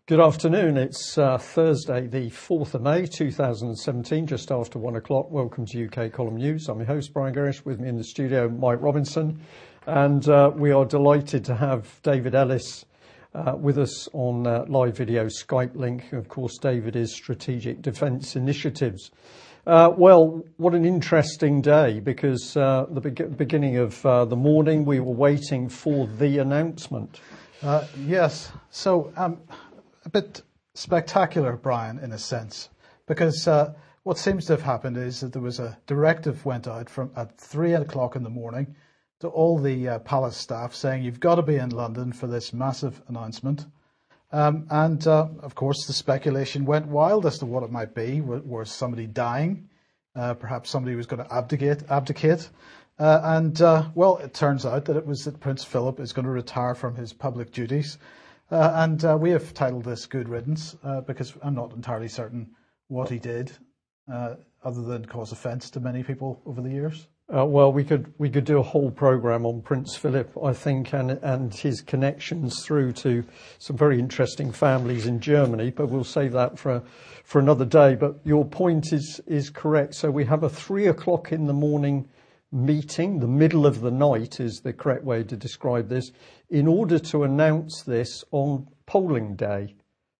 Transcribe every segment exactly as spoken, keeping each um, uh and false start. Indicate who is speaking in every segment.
Speaker 1: Good afternoon. It's uh, Thursday, the fourth of May, two thousand seventeen, just after one o'clock. Welcome to U K Column News. I'm your host, Brian Gerrish. With me in the studio, Mike Robinson. And uh, we are delighted to have David Ellis uh, with us on uh, live video Skype link. Of course, David is Strategic Defence Initiatives. Uh, well, what an interesting day, because uh, the be- beginning of uh, the morning, we were waiting for the announcement.
Speaker 2: Uh, yes. So, um, a bit spectacular, Brian, in a sense, because uh, what seems to have happened is that there was a directive went out from at three o'clock in the morning to all the uh, palace staff saying you've got to be in London for this massive announcement. Um, and, uh, of course, the speculation went wild as to what it might be. Was somebody dying? Uh, perhaps somebody was going to abdicate. abdicate. Uh, and, uh, well, it turns out that it was that Prince Philip is going to retire from his public duties. Uh, and uh, we have titled this Good Riddance uh, because I'm not entirely certain what he did, uh, other than cause offence to many people over the years.
Speaker 1: Uh, well, we could we could do a whole programme on Prince Philip, I think, and and his connections through to some very interesting families in Germany. But we'll save that for for another day. But your point is is correct. So we have a three o'clock in the morning meeting, the middle of the night is the correct way to describe this, in order to announce this on polling day.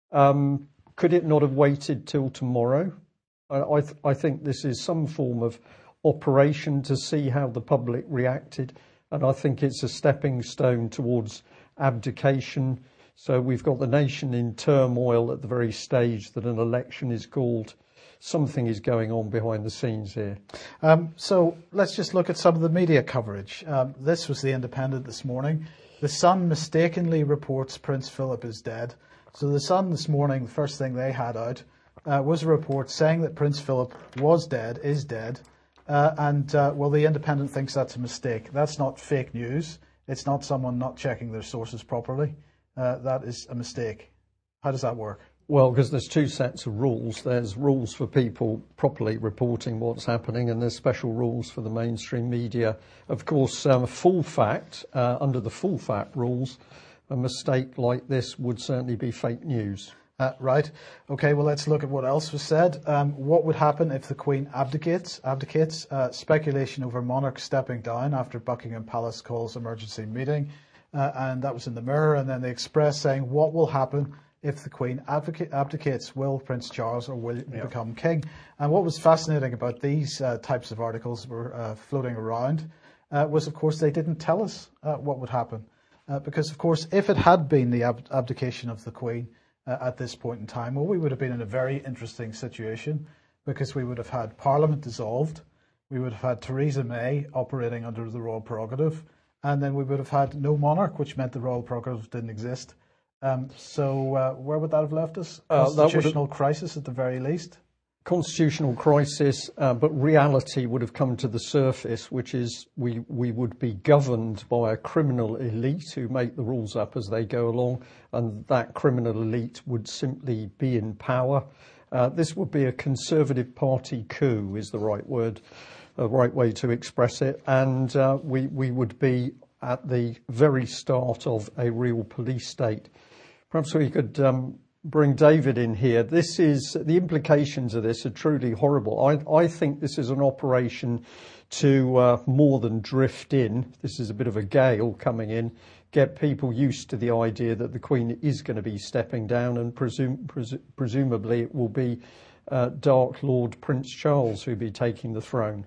Speaker 1: Um, could it not have waited till tomorrow? I, I, th- I think this is some form of operation to see how the public reacted, and I think it's a stepping stone towards abdication. So we've got the nation in turmoil at the very stage that an election is called. Something is going on behind the scenes here.
Speaker 2: Um, so let's just look at some of the media coverage. Um, this was The Independent this morning. The Sun mistakenly reports Prince Philip is dead. So the Sun this morning, the first thing they had out uh, was a report saying that Prince Philip was dead, is dead. Uh, and, uh, well, The Independent thinks that's a mistake. That's not fake news. It's not someone not checking their sources properly. Uh, that is a mistake. How does that work?
Speaker 1: Well, because there's two sets of rules. There's rules for people properly reporting what's happening, and there's special rules for the mainstream media. Of course, um, full fact, uh, under the full fact rules, a mistake like this would certainly be fake news.
Speaker 2: Uh, right. Okay, well, let's look at what else was said. Um, what would happen if the Queen abdicates? Abdicates. Uh, speculation over monarch stepping down after Buckingham Palace calls emergency meeting. Uh, and that was in the Mirror. And then the Express saying, what will happen if the Queen abdicates? Will Prince Charles or will yeah. become king? And what was fascinating about these uh, types of articles were uh, floating around uh, was, of course, they didn't tell us uh, what would happen. Uh, because, of course, if it had been the ab- abdication of the Queen uh, at this point in time, well, we would have been in a very interesting situation, because we would have had Parliament dissolved, we would have had Theresa May operating under the royal prerogative, and then we would have had no monarch, which meant the royal prerogative didn't exist. Um, so uh, where would that have left us? Constitutional uh, crisis at the very least.
Speaker 1: Constitutional crisis, uh, but reality would have come to the surface, which is we, we would be governed by a criminal elite who make the rules up as they go along, and that criminal elite would simply be in power. Uh, this would be a Conservative Party coup, is the right word, the right way to express it, and uh, we, we would be at the very start of a real police state. Perhaps we could um, bring David in here. This is the implications of this are truly horrible. I, I think this is an operation to uh, more than drift in. This is a bit of a gale coming in, get people used to the idea that the Queen is going to be stepping down, and presume, presu- presumably it will be uh, Dark Lord Prince Charles who'll be taking the throne.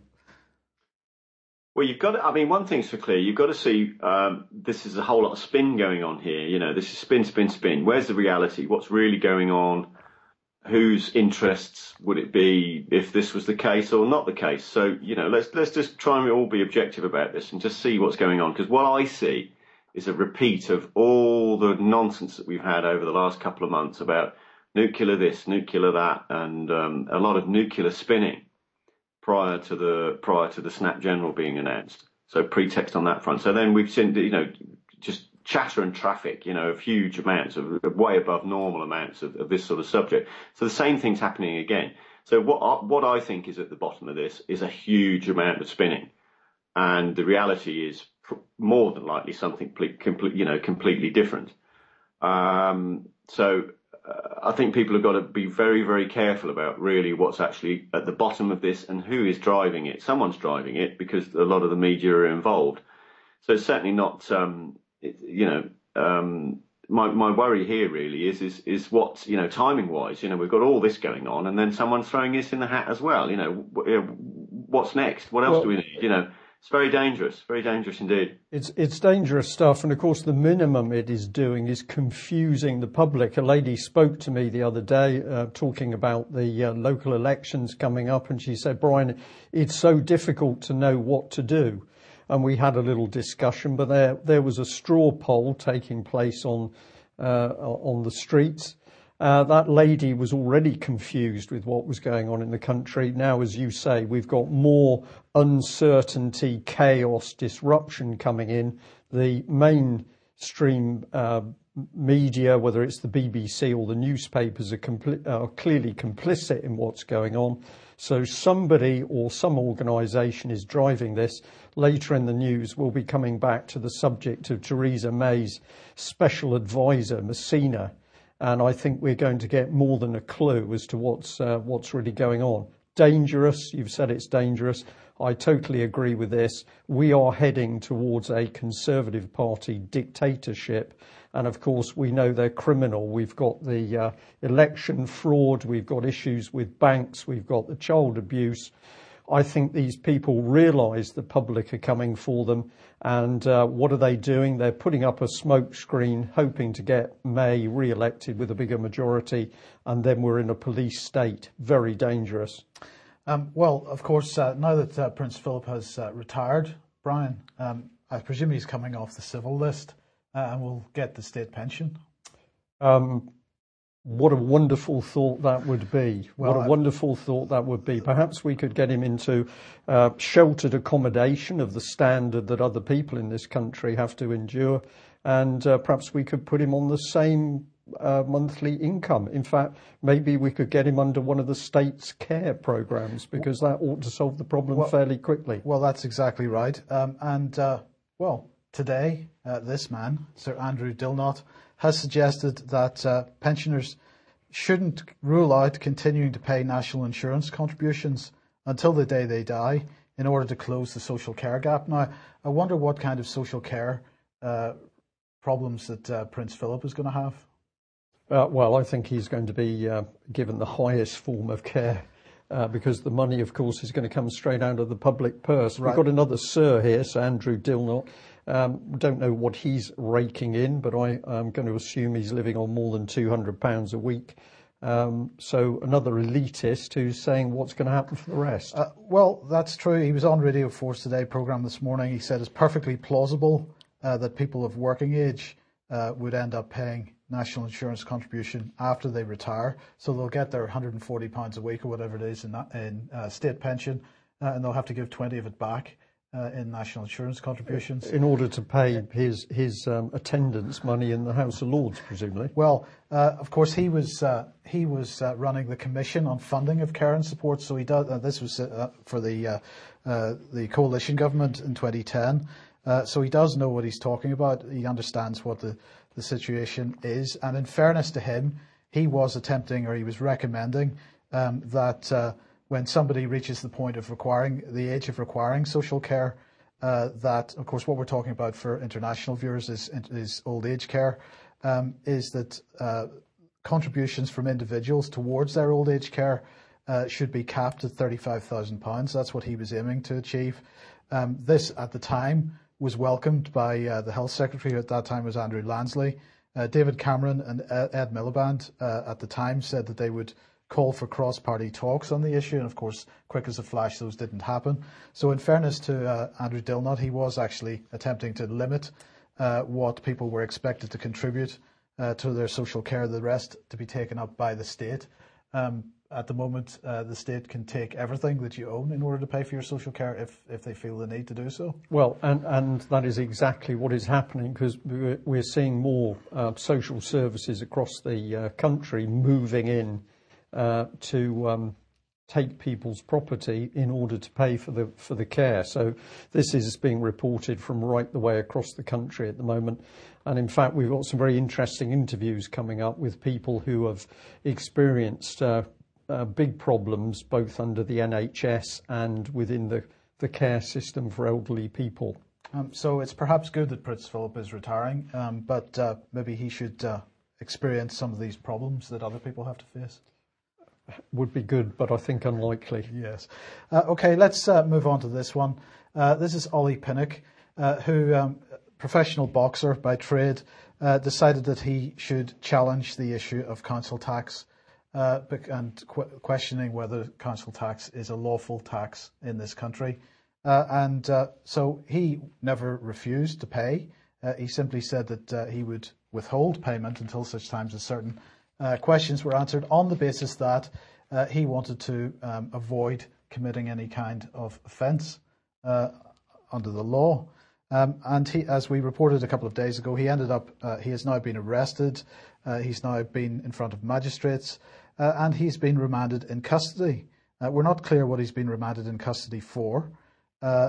Speaker 3: Well, you've got to, I mean, one thing's for clear. You've got to see um, this is a whole lot of spin going on here. You know, this is spin, spin, spin. Where's the reality? What's really going on? Whose interests would it be if this was the case or not the case? So, you know, let's let's just try and all be objective about this and just see what's going on. Because what I see is a repeat of all the nonsense that we've had over the last couple of months about nuclear this, nuclear that, and um, a lot of nuclear spinning prior to the prior to the snap general being announced. So pretext on that front. So then we've seen, you know, just chatter and traffic, you know, of huge amounts of way above normal amounts of, of this sort of subject. So the same thing's happening again. So what I, what I think is at the bottom of this is a huge amount of spinning, and the reality is more than likely something complete, you know, completely different. Um, so I think people have got to be very, very careful about really what's actually at the bottom of this and who is driving it. Someone's driving it because a lot of the media are involved. So it's certainly not, um, it, you know, um, my my worry here really is is is what, you know, timing wise. You know, we've got all this going on, and then someone's throwing this in the hat as well. You know, what's next? What else well, do we need? You know. It's very dangerous, very dangerous indeed.
Speaker 1: It's it's dangerous stuff, and of course the minimum it is doing is confusing the public. A lady spoke to me the other day uh, talking about the uh, local elections coming up, and she said, Brian, it's so difficult to know what to do. And we had a little discussion, but there there was a straw poll taking place on uh, on the streets. Uh, that lady was already confused with what was going on in the country. Now, as you say, we've got more uncertainty, chaos, disruption coming in. The mainstream uh, media, whether it's the B B C or the newspapers, are, compl- are clearly complicit in what's going on. So somebody or some organisation is driving this. Later in the news, we'll be coming back to the subject of Theresa May's special advisor, Messina. And I think we're going to get more than a clue as to what's uh, what's really going on. Dangerous. You've said it's dangerous. I totally agree with this. We are heading towards a Conservative Party dictatorship. And of course, we know they're criminal. We've got the uh, election fraud. We've got issues with banks. We've got the child abuse. I think these people realise the public are coming for them. And uh, what are they doing? They're putting up a smokescreen, hoping to get May re-elected with a bigger majority. And then we're in a police state. Very dangerous.
Speaker 2: Um, well, of course, uh, now that uh, Prince Philip has uh, retired, Brian, um, I presume he's coming off the civil list uh, and will get the state pension.
Speaker 1: Um, What a wonderful thought that would be. Well, what a wonderful thought that would be. Perhaps we could get him into uh, sheltered accommodation of the standard that other people in this country have to endure. And uh, perhaps we could put him on the same uh, monthly income. In fact, maybe we could get him under one of the state's care programs, because that ought to solve the problem well, fairly quickly.
Speaker 2: Well, that's exactly right. Um, and, uh, well, today, uh, this man, Sir Andrew Dilnot, has suggested that uh, pensioners shouldn't rule out continuing to pay national insurance contributions until the day they die in order to close the social care gap. Now, I wonder what kind of social care uh, problems that uh, Prince Philip is going to have.
Speaker 1: Uh, well, I think he's going to be uh, given the highest form of care uh, because the money, of course, is going to come straight out of the public purse. Right. We've got another Sir here, Sir Andrew Dilnot. Um, don't know what he's raking in, but I, I'm going to assume he's living on more than two hundred pounds a week. Um, so another elitist who's saying what's going to happen for the rest.
Speaker 2: Uh, well, that's true. He was on Radio four's Today programme this morning. He said it's perfectly plausible uh, that people of working age uh, would end up paying national insurance contribution after they retire. So they'll get their one hundred forty pounds a week or whatever it is in, in uh, state pension, uh, and they'll have to give twenty of it back. Uh, in national insurance contributions.
Speaker 1: In order to pay his his um, attendance money in the House of Lords, presumably.
Speaker 2: Well, uh, of course, he was uh, he was uh, running the Commission on Funding of Care and Support, so he does. Uh, this was uh, for the uh, uh, the coalition government in twenty ten. Uh, so he does know what he's talking about. He understands what the the situation is, and in fairness to him, he was attempting, or he was recommending um, that. Uh, when somebody reaches the point of requiring, the age of requiring social care, uh, that, of course, what we're talking about for international viewers is, is old age care, um, is that uh, contributions from individuals towards their old age care uh, should be capped at thirty-five thousand pounds. That's what he was aiming to achieve. Um, this, at the time, was welcomed by uh, the Health Secretary, who at that time was Andrew Lansley. Uh, David Cameron and Ed Miliband uh, at the time said that they would call for cross-party talks on the issue, and of course, quick as a flash, those didn't happen. So in fairness to uh, Andrew Dilnot, he was actually attempting to limit uh, what people were expected to contribute uh, to their social care, the rest to be taken up by the state. Um, at the moment, uh, the state can take everything that you own in order to pay for your social care if, if they feel the need to do so.
Speaker 1: Well, and, and that is exactly what is happening, because we're, we're seeing more uh, social services across the uh, country moving in Uh, to um, take people's property in order to pay for the for the care. So this is being reported from right the way across the country at the moment. And in fact, we've got some very interesting interviews coming up with people who have experienced uh, uh, big problems both under the N H S and within the, the care system for elderly people.
Speaker 2: Um, so it's perhaps good that Prince Philip is retiring, um, but uh, maybe he should uh, experience some of these problems that other people have to face.
Speaker 1: Would be good, but I think unlikely.
Speaker 2: Yes. Uh, okay, let's uh, move on to this one. Uh, this is Ollie Pinnock, uh, who, um, professional boxer by trade, uh, decided that he should challenge the issue of council tax uh, and qu- questioning whether council tax is a lawful tax in this country. Uh, and uh, so he never refused to pay. Uh, he simply said that uh, he would withhold payment until such times as certain Uh, questions were answered on the basis that uh, he wanted to um, avoid committing any kind of offence uh, under the law. Um, and he, as we reported a couple of days ago, he ended up, uh, he has now been arrested, uh, he's now been in front of magistrates, uh, and he's been remanded in custody. Uh, we're not clear what he's been remanded in custody for. Uh,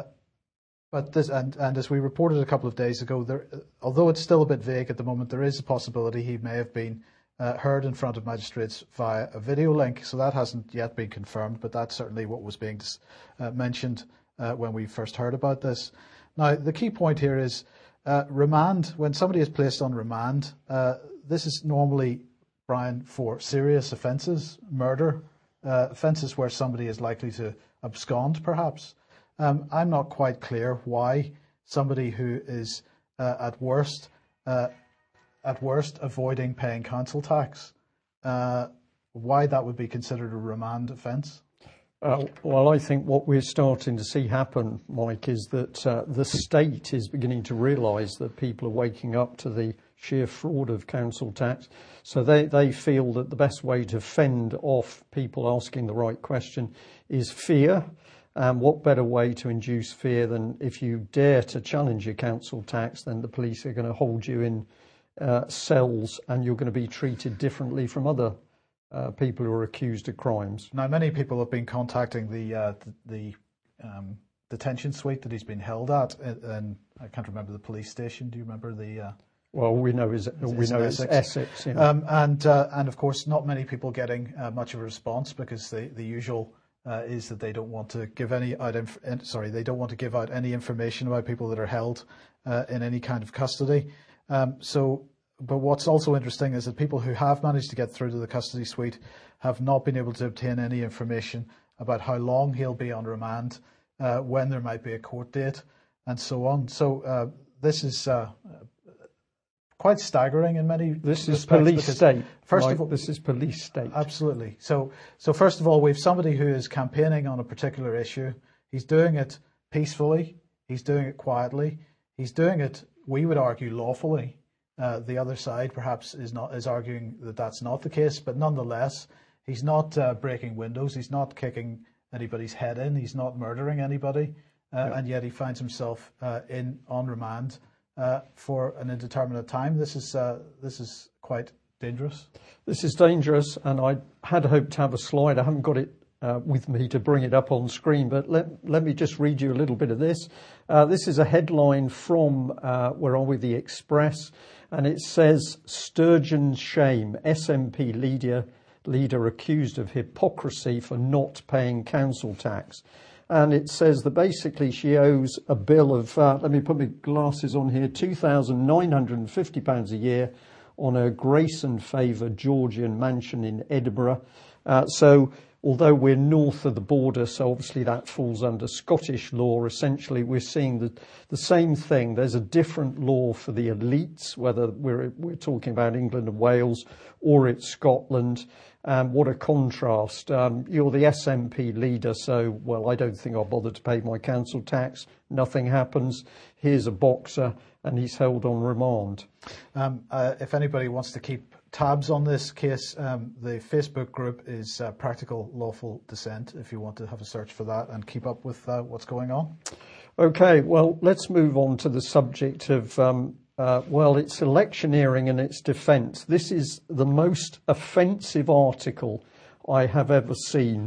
Speaker 2: But this, and, and as we reported a couple of days ago, there, although it's still a bit vague at the moment, there is a possibility he may have been Uh, heard in front of magistrates via a video link, so that hasn't yet been confirmed, but that's certainly what was being uh, mentioned uh, when we first heard about this. Now, the key point here is uh, remand. When somebody is placed on remand, uh, this is normally, Brian, for serious offences, murder, uh, offences where somebody is likely to abscond, perhaps. Um, I'm not quite clear why somebody who is uh, at worst uh, at worst avoiding paying council tax, uh, why that would be considered a remand offence?
Speaker 1: Uh, well, I think what we're starting to see happen, Mike, is that uh, the state is beginning to realise that people are waking up to the sheer fraud of council tax. So they, they feel that the best way to fend off people asking the right question is fear. And what better way to induce fear than if you dare to challenge your council tax, then the police are going to hold you in Uh, cells, and you're going to be treated differently from other uh, people who are accused of crimes.
Speaker 2: Now, many people have been contacting the uh, the, the um, detention suite that he's been held at, and I can't remember the police station. Do you remember the? Uh,
Speaker 1: well, we know is we know it's Essex, Essex yeah.
Speaker 2: um, and uh, and of course, not many people getting uh, much of a response because the the usual uh, is that they don't want to give any out. Inf- sorry, they don't want to give out any information about people that are held uh, in any kind of custody. Um, so, but what's also interesting is that people who have managed to get through to the custody suite have not been able to obtain any information about how long he'll be on remand, uh, when there might be a court date, and so on. So uh, this is uh, quite staggering in many
Speaker 1: This
Speaker 2: respects.
Speaker 1: is police state.
Speaker 2: First
Speaker 1: Mike,
Speaker 2: of all,
Speaker 1: this is police state.
Speaker 2: Absolutely. So, so first of all, we have somebody who is campaigning on a particular issue. He's doing it peacefully. He's doing it quietly. He's doing it, we would argue, lawfully. Uh, the other side perhaps is not is arguing that that's not the case, but nonetheless, he's not uh, breaking windows. He's not kicking anybody's head in. He's not murdering anybody, uh, yeah. And yet he finds himself uh, in on remand uh, for an indeterminate time. This is uh, this is quite dangerous.
Speaker 1: This is dangerous, and I had hoped to have a slide. I haven't got it Uh, with me to bring it up on screen, but let let me just read you a little bit of this. Uh, this is a headline from, uh, where are we, The Express, and it says, Sturgeon's shame, S N P leader, leader accused of hypocrisy for not paying council tax. And it says that basically she owes a bill of, uh, let me put my glasses on here, two thousand nine hundred fifty pounds a year on her Grayson Favour Georgian mansion in Edinburgh. Uh, so although we're north of the border, so obviously that falls under Scottish law, essentially we're seeing the, the same thing. There's a different law for the elites, whether we're, we're talking about England and Wales or it's Scotland. Um, what a contrast. Um, you're the S N P leader, so, well, I don't think I'll bother to pay my council tax. Nothing happens. Here's a boxer, and he's held on remand.
Speaker 2: Um, uh, if anybody wants to keep tabs on this case, um, the Facebook group is uh, Practical Lawful Dissent, if you want to have a search for that and keep up with uh, what's going on.
Speaker 1: Okay, well, let's move on to the subject of, um, uh, well, it's electioneering and its defence. This is the most offensive article I have ever seen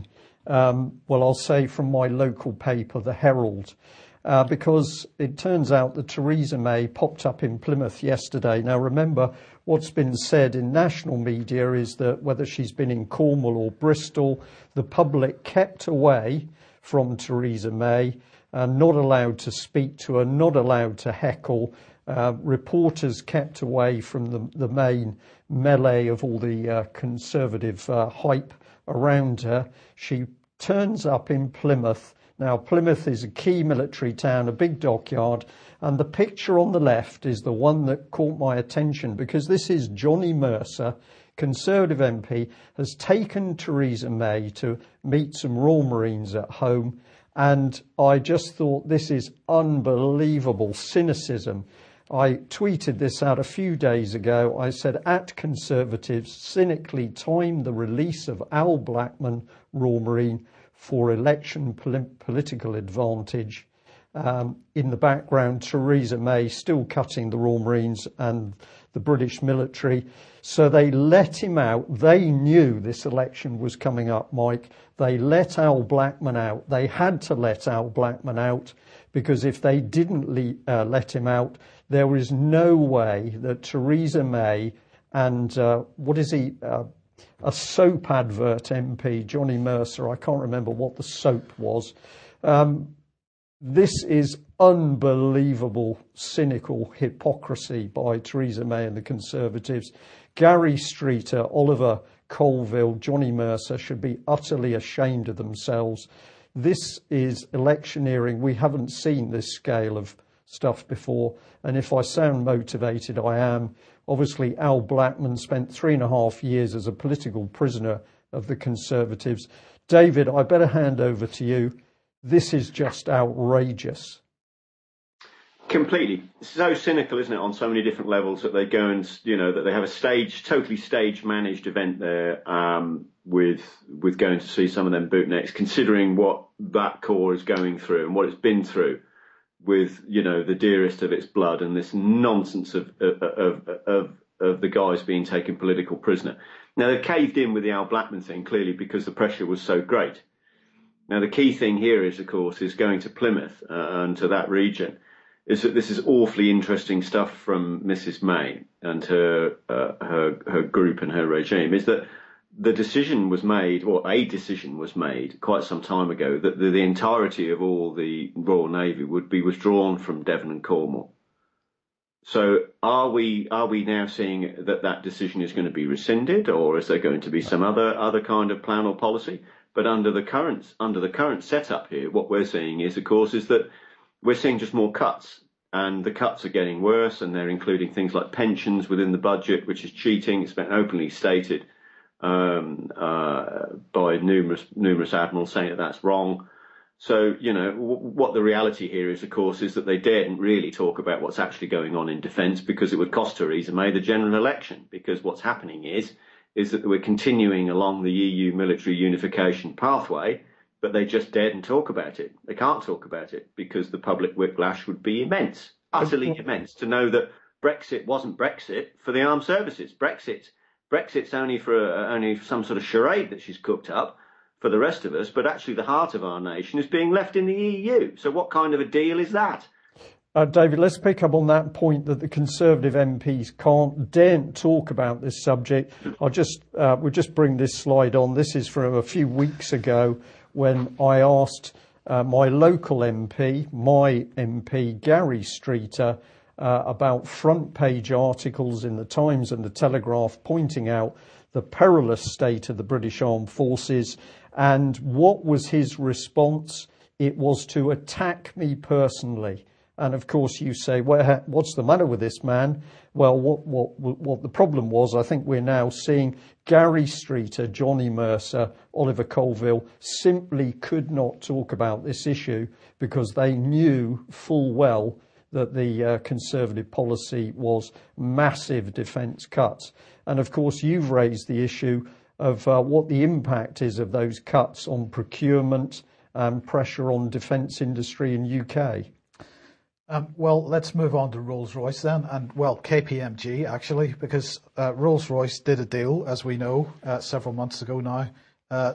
Speaker 1: Um, well, I'll say from my local paper, the Herald, uh, because it turns out that Theresa May popped up in Plymouth yesterday. Now, remember, what's been said in national media is that whether she's been in Cornwall or Bristol, the public kept away from Theresa May, uh, not allowed to speak to her, not allowed to heckle. Uh, reporters kept away from the, the main melee of all the uh, conservative uh, hype around her. She turns up in Plymouth. Now, Plymouth is a key military town, a big dockyard, and the picture on the left is the one that caught my attention, because this is Johnny Mercer, Conservative M P, has taken Theresa May to meet some Royal Marines at home, and I just thought, this is unbelievable cynicism. I tweeted this out a few days ago. I said, at Conservatives cynically timed the release of Al Blackman, Royal Marine, for election pol- political advantage. Um, in the background, Theresa May still cutting the Royal Marines and the British military. So they let him out. They knew this election was coming up, Mike. They let Al Blackman out. They had to let Al Blackman out, because if they didn't le- uh, let him out, there was no way that Theresa May and, uh, what is he, uh, a soap advert M P, Johnny Mercer, I can't remember what the soap was. Um, this is unbelievable, cynical hypocrisy by Theresa May and the Conservatives. Gary Streeter, Oliver Colville, Johnny Mercer should be utterly ashamed of themselves. This is electioneering. We haven't seen this scale of stuff before. And if I sound motivated, I am. Obviously, Al Blackman spent three and a half years as a political prisoner of the Conservatives. David, I better hand over to you. This is just outrageous.
Speaker 3: Completely. So cynical, isn't it, on so many different levels, that they go and, you know, that they have a stage, totally stage managed event there, um, with, with going to see some of them bootnecks, considering what that corps is going through and what it's been through with, you know, the dearest of its blood and this nonsense of, of, of, of, of the guys being taken political prisoner. Now, they've caved in with the Al Blackman thing, clearly, because the pressure was so great. Now, the key thing here is, of course, is going to Plymouth uh, and to that region, is that this is awfully interesting stuff from Missus May and her, uh, her, her group and her regime, is that the decision was made, or a decision was made quite some time ago, that the, the entirety of all the Royal Navy would be withdrawn from Devon and Cornwall. So are we are we now seeing that that decision is going to be rescinded, or is there going to be some other other kind of plan or policy? But under the current under the current setup here, what we're seeing is, of course, is that we're seeing just more cuts, and the cuts are getting worse, and they're including things like pensions within the budget, which is cheating. It's been openly stated um, uh, by numerous numerous admirals saying that that's wrong. So, you know, w- what the reality here is, of course, is that they daren't really talk about what's actually going on in defence, because it would cost Theresa May the general election. Because what's happening is, is that we're continuing along the E U military unification pathway, but they just daren't talk about it. They can't talk about it because the public whiplash would be immense, utterly immense, to know that Brexit wasn't Brexit for the armed services. Brexit, Brexit's only for uh, only for some sort of charade that she's cooked up for the rest of us, but actually the heart of our nation is being left in the E U. So what kind of a deal is that?
Speaker 1: Uh, David, let's pick up on that point that the Conservative M Ps can't, daren't talk about this subject. I'll just, uh, we'll just bring this slide on. This is from a few weeks ago when I asked uh, my local M P, my M P, Gary Streeter, uh, about front page articles in the Times and the Telegraph pointing out the perilous state of the British Armed Forces. And what was his response? It was to attack me personally. And of course, you say, well, what's the matter with this man? Well, what, what, what the problem was, I think we're now seeing Gary Streeter, Johnny Mercer, Oliver Colville simply could not talk about this issue because they knew full well that the uh, Conservative policy was massive defence cuts. And of course, you've raised the issue of uh, what the impact is of those cuts on procurement and pressure on defence industry in U K.
Speaker 2: Um, well, let's move on to Rolls-Royce then, and well, K P M G actually, because uh, Rolls-Royce did a deal, as we know, uh, several months ago now. Uh,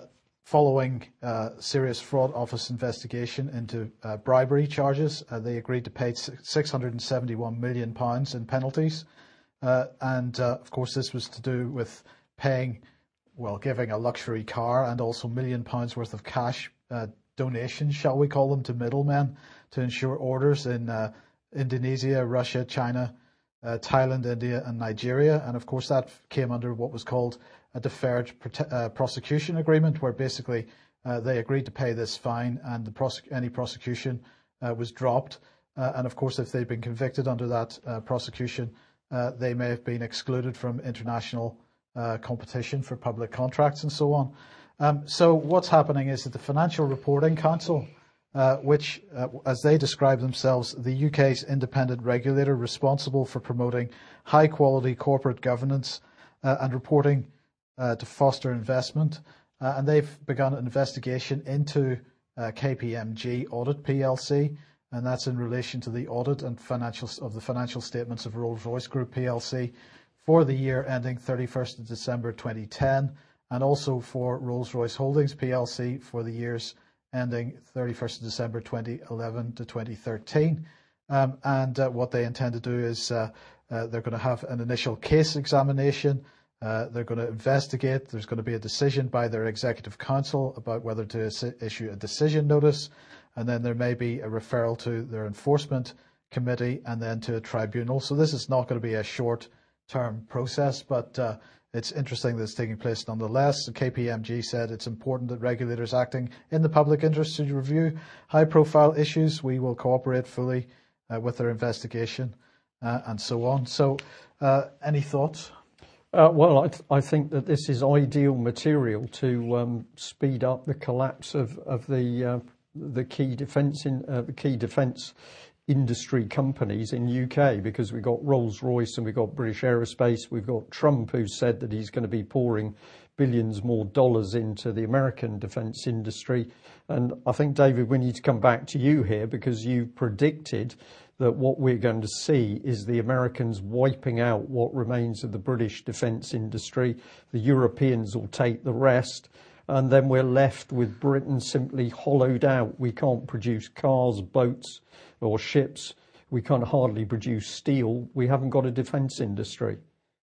Speaker 2: following uh, serious fraud office investigation into uh, bribery charges. Uh, they agreed to pay six hundred seventy-one million pounds in penalties. Uh, and, uh, of course, this was to do with paying, well, giving a luxury car and also million pounds worth of cash uh, donations, shall we call them, to middlemen to ensure orders in uh, Indonesia, Russia, China, uh, Thailand, India, and Nigeria. And, of course, that came under what was called a deferred prote- uh, prosecution agreement, where basically uh, they agreed to pay this fine and the prosec- any prosecution uh, was dropped. Uh, and, of course, if they'd been convicted under that uh, prosecution, uh, they may have been excluded from international uh, competition for public contracts and so on. Um, so what's happening is that the Financial Reporting Council, uh, which, uh, as they describe themselves, the U K's independent regulator responsible for promoting high-quality corporate governance uh, and reporting uh, to foster investment, uh, and they've begun an investigation into uh, K P M G Audit P L C, and that's in relation to the audit and financial of the financial statements of Rolls-Royce Group P L C for the year ending thirty-first of December twenty ten, and also for Rolls-Royce Holdings P L C for the years ending thirty-first of December twenty eleven to twenty thirteen. Um, and uh, what they intend to do is uh, uh, they're going to have an initial case examination. Uh, they're going to investigate. There's going to be a decision by their executive council about whether to is- issue a decision notice. And then there may be a referral to their enforcement committee and then to a tribunal. So this is not going to be a short-term process, but uh, it's interesting that it's taking place nonetheless. The K P M G said it's important that regulators acting in the public interest to review high-profile issues. We will cooperate fully uh, with their investigation uh, and so on. So uh, any thoughts?
Speaker 1: Uh, well, I, th- I think that this is ideal material to um, speed up the collapse of, of the uh, the key defence in uh, the key defence industry companies in U K, because we've got Rolls-Royce and we've got British Aerospace, we've got Trump, who's said that he's going to be pouring billions more dollars into the American defence industry. And I think, David, we need to come back to you here, because you predicted that what we're going to see is the Americans wiping out what remains of the British defence industry. The Europeans will take the rest. And then we're left with Britain simply hollowed out. We can't produce cars, boats or ships. We can't hardly produce steel. We haven't got a defence industry.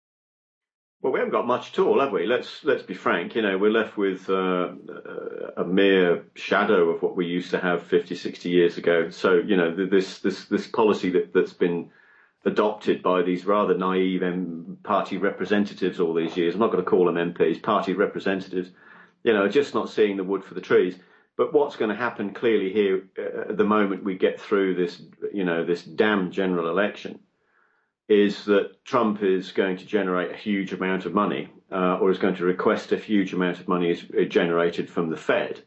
Speaker 3: Well, we haven't got much at all, have we? Let's let's be frank. You know, we're left with uh, a mere shadow of what we used to have fifty, sixty years ago. So, you know, this this this policy that, that's been adopted by these rather naive M- party representatives all these years, I'm not going to call them M Ps, party representatives, you know, just not seeing the wood for the trees. But what's going to happen clearly here uh, at the moment we get through this, you know, this damn general election, is that Trump is going to generate a huge amount of money, uh, or is going to request a huge amount of money is generated from the Fed,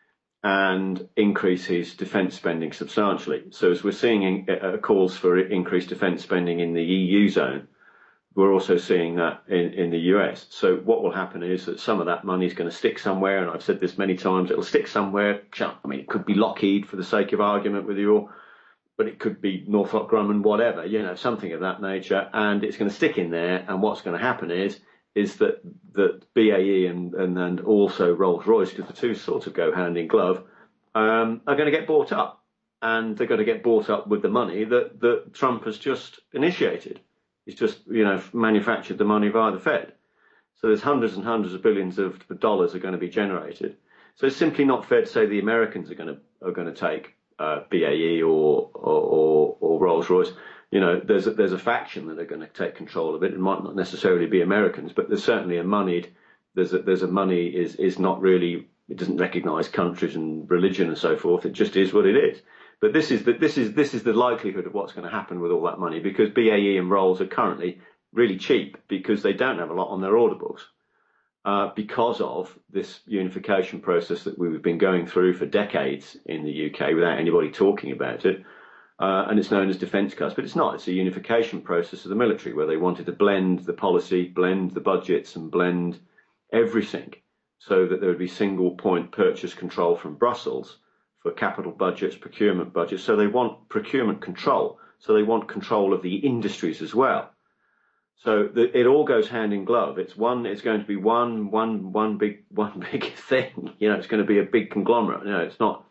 Speaker 3: and increase his defence spending substantially. So as we're seeing uh, calls for increased defence spending in the E U zone, we're also seeing that in, in the U S. So what will happen is that some of that money is going to stick somewhere, and I've said this many times, it'll stick somewhere. I mean, it could be Lockheed for the sake of argument with you all, but it could be Northrop Grumman, whatever, you know, something of that nature, and it's going to stick in there. And what's going to happen is is that that B A E and and, and also Rolls-Royce, because the two sort of go hand in glove, um, are going to get bought up, and they're going to get bought up with the money that that Trump has just initiated. He's just, you know, manufactured the money via the Fed. So there's hundreds and hundreds of billions of dollars are going to be generated. So it's simply not fair to say the Americans are going to are going to take uh, B A E or or, or, or Rolls-Royce. You know, there's a, there's a faction that are going to take control of it. It might not necessarily be Americans, but there's certainly a moneyed. There's a, there's a money is is not really. It doesn't recognise countries and religion and so forth. It just is what it is. But this is the this is this is the likelihood of what's going to happen with all that money, because B A E and Rolls are currently really cheap because they don't have a lot on their order books, uh, because of this unification process that we've been going through for decades in the U K without anybody talking about it. Uh, and it's known as defence cuts, but it's not. It's a unification process of the military where they wanted to blend the policy, blend the budgets, and blend everything so that there would be single point purchase control from Brussels for capital budgets, procurement budgets. So they want procurement control. So they want control of the industries as well. So the, it all goes hand in glove. It's one. It's going to be one, one, one big, one big thing. You know, it's going to be a big conglomerate. You know, it's not.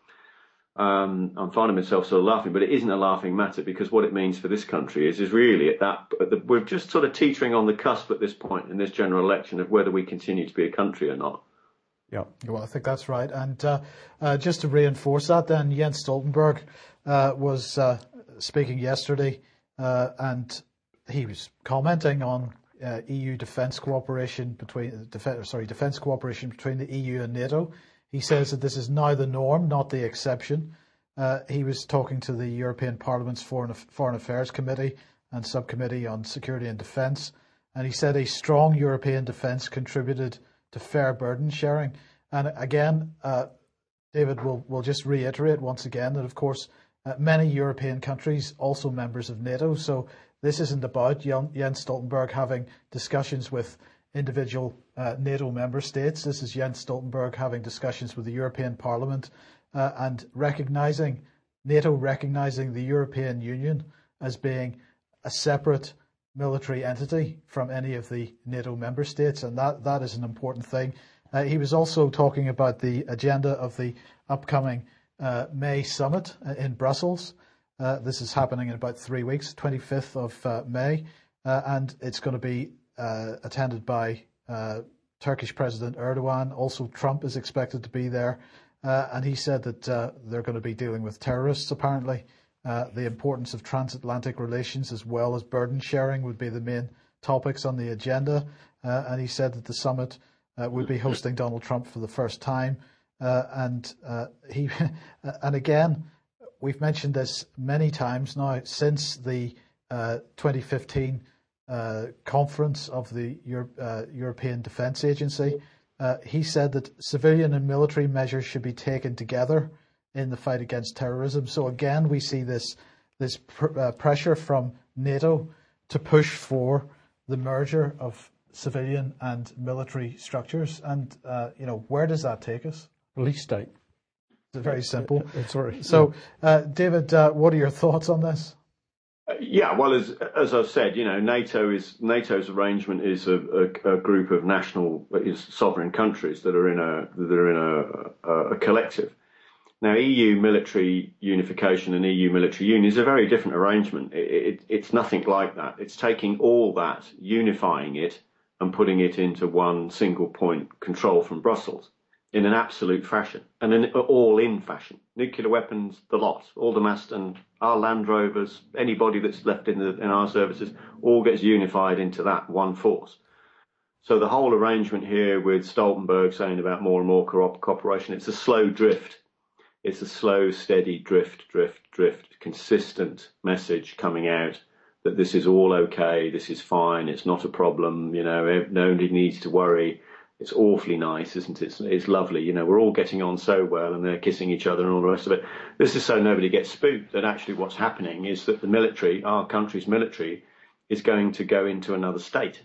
Speaker 3: Um, I'm finding myself sort of laughing, but it isn't a laughing matter, because what it means for this country is, is really at that. At the, we're just sort of teetering on the cusp at this point in this general election of whether we continue to be a country or not.
Speaker 2: Yeah, well, I think that's right. And uh, uh, just to reinforce that, then Jens Stoltenberg uh, was uh, speaking yesterday, uh, and he was commenting on uh, E U defence cooperation between def- sorry defence cooperation between the E U and NATO. He says that this is now the norm, not the exception. Uh, he was talking to the European Parliament's Foreign, Foreign Affairs Committee and Subcommittee on Security and Defence, and he said a strong European defence contributed to fair burden sharing. And again, uh, David will will just reiterate once again that, of course, uh, many European countries also members of NATO. So this isn't about Jens Stoltenberg having discussions with individual uh, NATO member states. This is Jens Stoltenberg having discussions with the European Parliament uh, and recognizing NATO, recognizing the European Union as being a separate military entity from any of the NATO member states, and that, that is an important thing. Uh, he was also talking about the agenda of the upcoming uh, May summit in Brussels. Uh, this is happening in about three weeks, twenty-fifth of uh, May, uh, and it's going to be uh, attended by uh, Turkish President Erdogan. Also, Trump is expected to be there, uh, and he said that uh, they're going to be dealing with terrorists, apparently. Uh, the importance of transatlantic relations as well as burden sharing would be the main topics on the agenda, uh, and he said that the summit uh, would be hosting Donald Trump for the first time, uh, and uh, he and again, we've mentioned this many times now since the uh, twenty fifteen uh, conference of the Euro- uh, European Defence Agency. Uh, he said that civilian and military measures should be taken together in the fight against terrorism. So again, we see this this pr- uh, pressure from NATO to push for the merger of civilian and military structures. And uh, you know, where does that take us?
Speaker 1: Police state.
Speaker 2: It's very simple.
Speaker 1: It's very,
Speaker 2: so, uh, David, uh, what are your thoughts on this?
Speaker 3: Uh, yeah, well, as as I've said, you know, NATO is NATO's arrangement is a, a, a group of national, is sovereign countries that are in a that are in a, a, a collective. Now, E U military unification and E U military union is a very different arrangement. It, it, it's nothing like that. It's taking all that, unifying it, and putting it into one single point control from Brussels in an absolute fashion, and an all-in fashion. Nuclear weapons, the lot, all the Maston, our Land Rovers, anybody that's left in the in our services, all gets unified into that one force. So the whole arrangement here with Stoltenberg saying about more and more co- cooperation, it's a slow drift. It's a slow, steady drift, drift, drift, consistent message coming out that this is all okay, this is fine, it's not a problem, you know, nobody needs to worry. It's awfully nice, isn't it? It's, it's lovely. You know, we're all getting on so well and they're kissing each other and all the rest of it. This is so nobody gets spooked that actually what's happening is that the military, our country's military, is going to go into another state.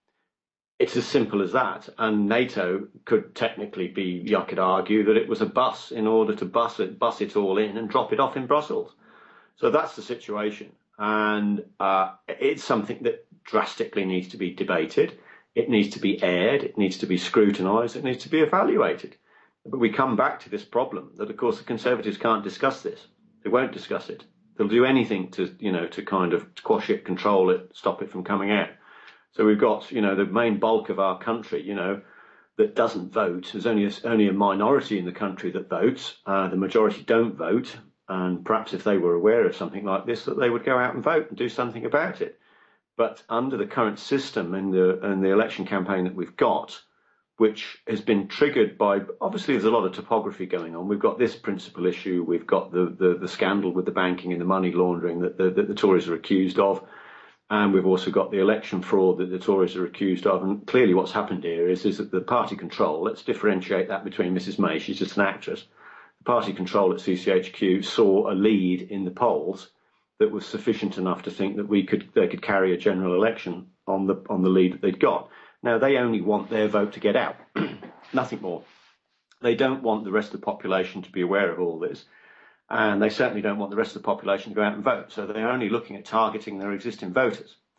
Speaker 3: It's as simple as that. And NATO could technically be, you could argue that it was a bus in order to bus it, bus it all in and drop it off in Brussels. So that's the situation. And uh, it's something that drastically needs to be debated. It needs to be aired, it needs to be scrutinised, it needs to be evaluated. But we come back to this problem that, of course, the Conservatives can't discuss this. They won't discuss it. They'll do anything to, you know, to kind of quash it, control it, stop it from coming out. So we've got, you know, the main bulk of our country, you know, that doesn't vote. There's only a, only a minority in the country that votes. Uh, the majority don't vote. And perhaps if they were aware of something like this, that they would go out and vote and do something about it. But under the current system and the and the election campaign that we've got, which has been triggered by, obviously there's a lot of topography going on. We've got this principal issue. We've got the, the, the scandal with the banking and the money laundering that the, that the Tories are accused of. And we've also got the election fraud that the Tories are accused of. And clearly what's happened here is, is that the party control, let's differentiate that between Missus May, she's just an actress. The party control at C C H Q saw a lead in the polls that was sufficient enough to think that we could they could carry a general election on the on the lead that they'd got. Now, they only want their vote to get out, nothing more. They don't want the rest of the population to be aware of all this, and they certainly don't want the rest of the population to go out and vote. So they're only looking at targeting their existing voters.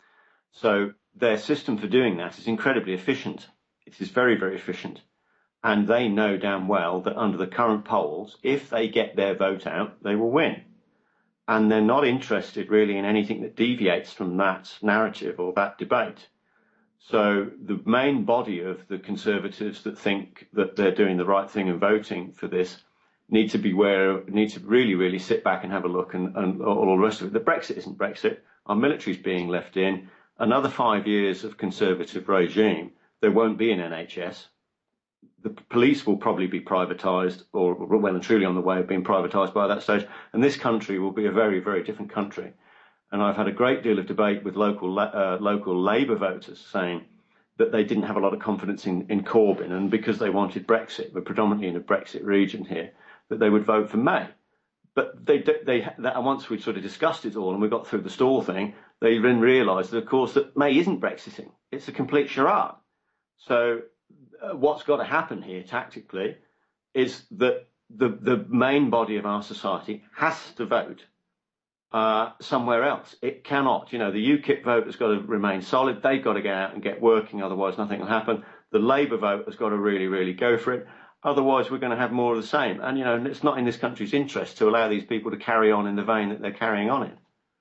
Speaker 3: So their system for doing that is incredibly efficient. It is very, very efficient. And they know damn well that under the current polls, if they get their vote out, they will win. And they're not interested really in anything that deviates from that narrative or that debate. So the main body of the Conservatives that think that they're doing the right thing and voting for this need to be aware, need to really, really sit back and have a look and, and all the rest of it. The Brexit isn't Brexit. Our military is being left in. Another five years of Conservative regime, there won't be an N H S. The police will probably be privatised or well and truly on the way of being privatised by that stage. And this country will be a very, very different country. And I've had a great deal of debate with local uh, local Labour voters saying that they didn't have a lot of confidence in, in Corbyn, and because they wanted Brexit, we're predominantly in a Brexit region here, that they would vote for May. But they, they, and once we'd sort of discussed it all and we got through the stall thing, they then realised that, of course, that May isn't Brexiting. It's a complete charade. So uh, what's got to happen here tactically is that the, the main body of our society has to vote uh, somewhere else. It cannot. You know, the UKIP vote has got to remain solid. They've got to get out and get working, otherwise nothing will happen. The Labour vote has got to really, really go for it. Otherwise, we're going to have more of the same. And, you know, it's not in this country's interest to allow these people to carry on in the vein that they're carrying on in.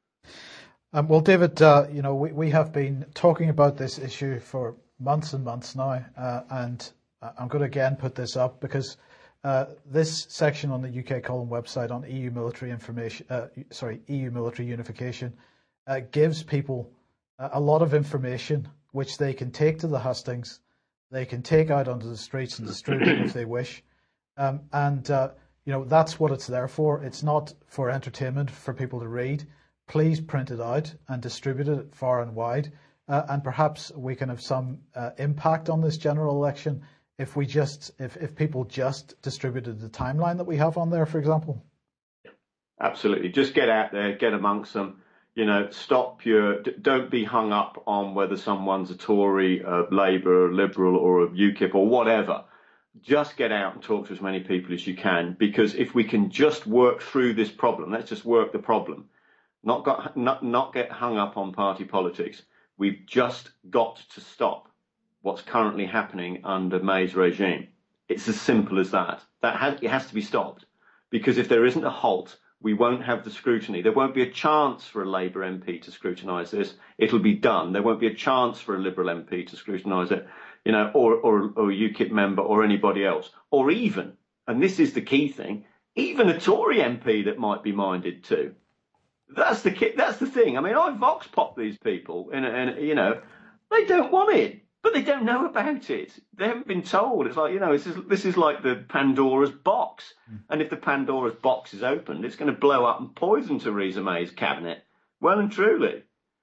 Speaker 2: Um, well, David, uh, you know, we, we have been talking about this issue for months and months now. Uh, and I'm going to again put this up because uh, this section on the U K Column website on E U military information, uh, sorry, E U military unification, uh, gives people a lot of information which they can take to the hustings. They can take out onto the streets and distribute it if they wish. Um, and, uh, you know, that's what it's there for. It's not for entertainment, for people to read. Please print it out and distribute it far and wide. Uh, and perhaps we can have some uh, impact on this general election if we just, if, if people just distributed the timeline that we have on there, for example.
Speaker 3: Absolutely. Just get out there, get amongst them. You know, stop your, don't be hung up on whether someone's a Tory, a Labour, a Liberal or a UKIP or whatever. Just get out and talk to as many people as you can, because if we can just work through this problem, let's just work the problem, not, got, not, not get hung up on party politics. We've just got to stop what's currently happening under May's regime. It's as simple as that. That has, it has to be stopped, because if there isn't a halt, we won't have the scrutiny. There won't be a chance for a Labour M P to scrutinise this. It'll be done. There won't be a chance for a Liberal M P to scrutinise it, you know, or, or, or a UKIP member or anybody else. Or even, and this is the key thing, even a Tory M P that might be minded too. That's the that's the thing. I mean, I vox pop these people, and, and you know, they don't want it. But they don't know about it. They haven't been told. It's like, you know, this is this is like the Pandora's box. Mm. And if the Pandora's box is opened, it's going to blow up and poison Theresa May's cabinet. Well and truly.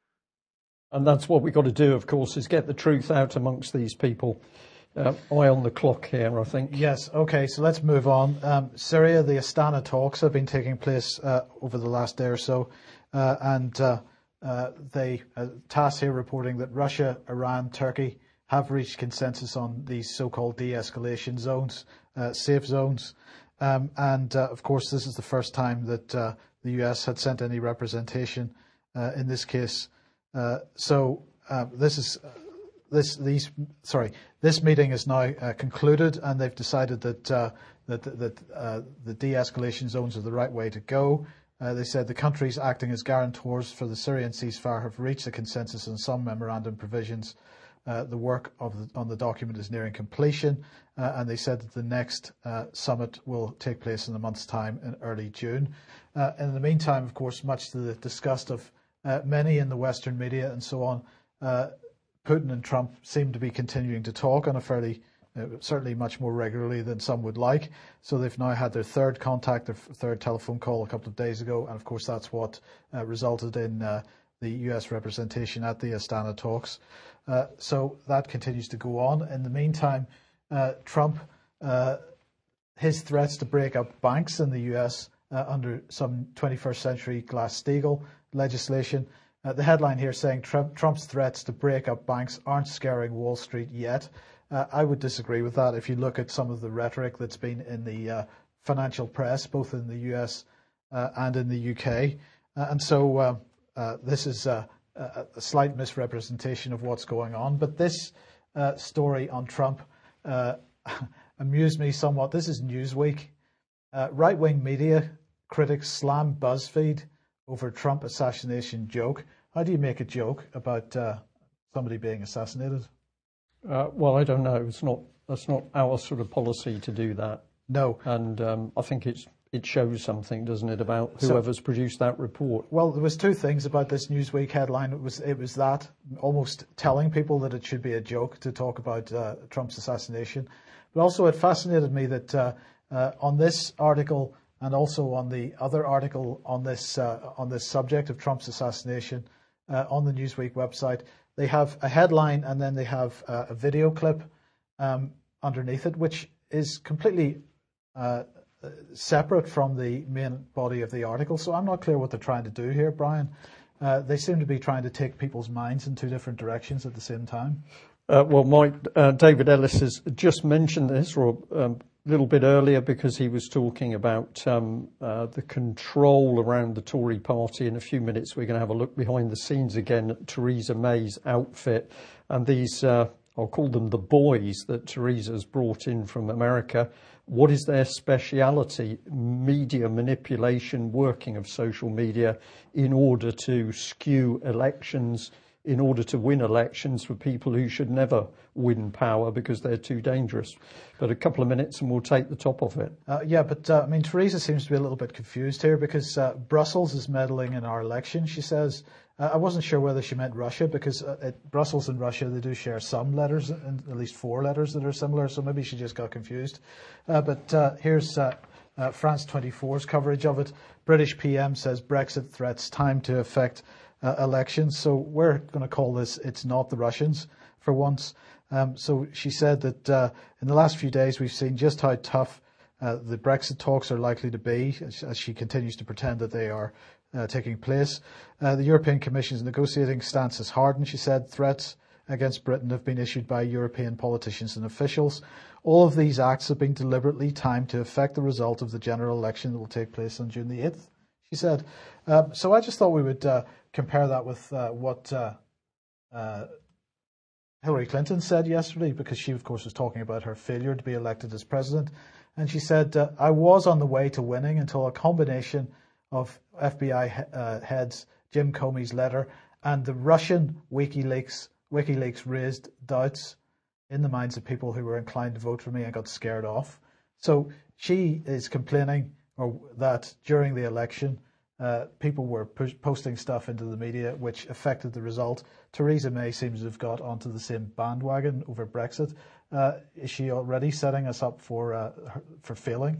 Speaker 1: And that's what we've got to do, of course, is get the truth out amongst these people. Uh, eye on the clock here, I think.
Speaker 2: Yes, okay, so let's move on. Um, Syria, the Astana talks have been taking place uh, over the last day or so. Uh, and uh, uh, they, uh, TASS here reporting that Russia, Iran, Turkey have reached consensus on these so-called de-escalation zones, uh, safe zones. Um, and, uh, of course, this is the first time that uh, the U S had sent any representation uh, in this case. Uh, so uh, this is uh, this these sorry this meeting is now uh, concluded, and they've decided that uh, that that uh, the de-escalation zones are the right way to go. Uh, they said the countries acting as guarantors for the Syrian ceasefire have reached a consensus on some memorandum provisions. Uh, the work of the, on the document is nearing completion, uh, and they said that the next uh, summit will take place in a month's time in early June. Uh, in the meantime, of course, much to the disgust of uh, many in the Western media and so on, uh, Putin and Trump seem to be continuing to talk on a fairly, uh, certainly much more regularly than some would like. So they've now had their third contact, their third telephone call a couple of days ago, and of course that's what uh, resulted in uh, the U S representation at the Astana talks. Uh, so that continues to go on. In the meantime, uh, Trump, uh, his threats to break up banks in the U S uh, under some twenty-first century Glass-Steagall legislation. Uh, the headline here saying Trump, Trump's threats to break up banks aren't scaring Wall Street yet. Uh, I would disagree with that. If you look at some of the rhetoric that's been in the uh, financial press, both in the U S uh, and in the U K. Uh, and so uh, uh, this is uh, a, a slight misrepresentation of what's going on. But this uh, story on Trump uh, amused me somewhat. This is Newsweek. Uh, right-wing media critics slam BuzzFeed over Trump assassination joke. How do you make a joke about uh, somebody being assassinated?
Speaker 1: Uh, well, I don't know. It's not. That's not our sort of policy to do that.
Speaker 2: No.
Speaker 1: And um, I think it's it shows something, doesn't it, about whoever's so, produced that report?
Speaker 2: Well, there was two things about this Newsweek headline. It was it was that almost telling people that it should be a joke to talk about uh, Trump's assassination, but also it fascinated me that uh, uh, on this article and also on the other article on this uh, on this subject of Trump's assassination uh, on the Newsweek website, they have a headline and then they have uh, a video clip um, underneath it, which is completely uh, separate from the main body of the article. So I'm not clear what they're trying to do here, Brian. Uh, they seem to be trying to take people's minds in two different directions at the same time.
Speaker 1: Uh, well, Mike, uh, David Ellis has just mentioned this or um, a little bit earlier because he was talking about um, uh, the control around the Tory party. In a few minutes, we're going to have a look behind the scenes again at Theresa May's outfit and these, uh, I'll call them the boys that Theresa's brought in from America. What is their speciality? Media manipulation, working of social media in order to skew elections, in order to win elections for people who should never win power because they're too dangerous. But a couple of minutes and we'll take the top of it.
Speaker 2: Uh, yeah, but uh, I mean, Theresa seems to be a little bit confused here because uh, Brussels is meddling in our election, she says. Uh, I wasn't sure whether she meant Russia because uh, at Brussels and Russia, they do share some letters, and at least four letters that are similar. So maybe she just got confused. Uh, but uh, here's uh, uh, France twenty-four's coverage of it. British P M says Brexit threats time to affect uh, elections. So we're going to call this "It's Not the Russians" for once. Um, so she said that uh, in the last few days, we've seen just how tough uh, the Brexit talks are likely to be, as, as she continues to pretend that they are Uh, taking place. Uh, the European Commission's negotiating stance has hardened, she said. Threats against Britain have been issued by European politicians and officials. All of these acts have been deliberately timed to affect the result of the general election that will take place on June the eighth, she said. Uh, so I just thought we would uh, compare that with uh, what uh, uh, Hillary Clinton said yesterday, because she, of course, was talking about her failure to be elected as president. And she said, uh, I was on the way to winning until a combination of F B I uh, heads Jim Comey's letter and the Russian WikiLeaks WikiLeaks raised doubts in the minds of people who were inclined to vote for me and got scared off. So she is complaining or that during the election, uh, people were push- posting stuff into the media which affected the result. Theresa May seems to have got onto the same bandwagon over Brexit. Uh, is she already setting us up for uh, for failing?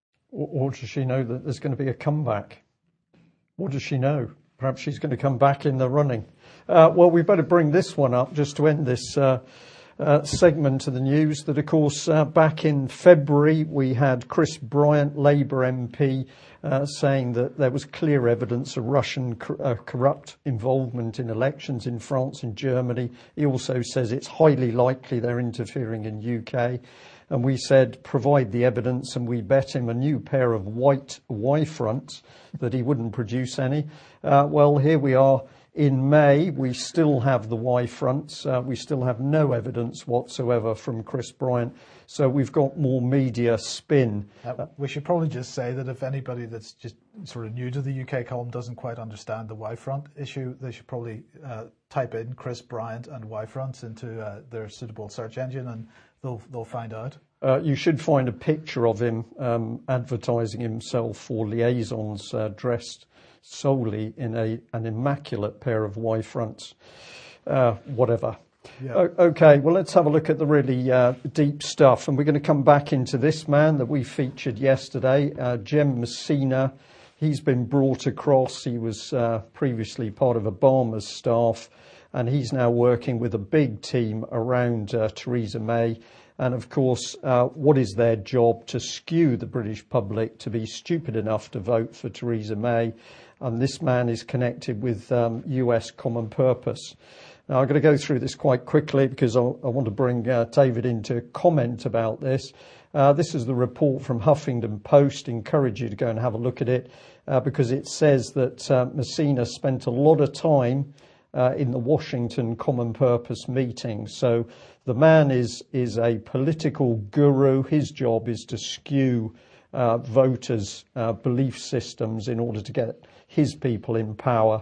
Speaker 1: Or does she know that there's going to be a comeback? What does she know? Perhaps she's going to come back in the running. Uh, well, we better bring this one up just to end this uh, uh, segment of the news. That, of course, uh, back in February, we had Chris Bryant, Labour M P, uh, saying that there was clear evidence of Russian cor- uh, corrupt involvement in elections in France and Germany. He also says it's highly likely they're interfering in U K. And we said, provide the evidence, and we bet him a new pair of white Y-fronts that he wouldn't produce any. Uh, well, here we are in May. We still have the Y-fronts. Uh, we still have no evidence whatsoever from Chris Bryant. So we've got more media spin.
Speaker 2: Uh, we should probably just say that if anybody that's just sort of new to the U K column doesn't quite understand the Y-front issue, they should probably uh, type in Chris Bryant and Y-fronts into uh, their suitable search engine, and they'll they'll find out.
Speaker 1: Uh, you should find a picture of him um, advertising himself for liaisons, uh, dressed solely in a an immaculate pair of Y-fronts. Uh, whatever.
Speaker 2: Yeah.
Speaker 1: O- okay, well, let's have a look at the really uh, deep stuff. And we're going to come back into this man that we featured yesterday, uh, Jem Messina. He's been brought across. He was uh, previously part of Obama's staff, and he's now working with a big team around uh, Theresa May. And, of course, uh, what is their job? To skew the British public to be stupid enough to vote for Theresa May. And this man is connected with um, U S Common Purpose. Now, I'm going to go through this quite quickly because I, I want to bring uh, David in to comment about this. Uh, this is the report from Huffington Post. Encourage you to go and have a look at it uh, because it says that uh, Messina spent a lot of time uh, in the Washington Common Purpose meeting. So the man is, is a political guru. His job is to skew uh, voters' uh, belief systems in order to get his people in power.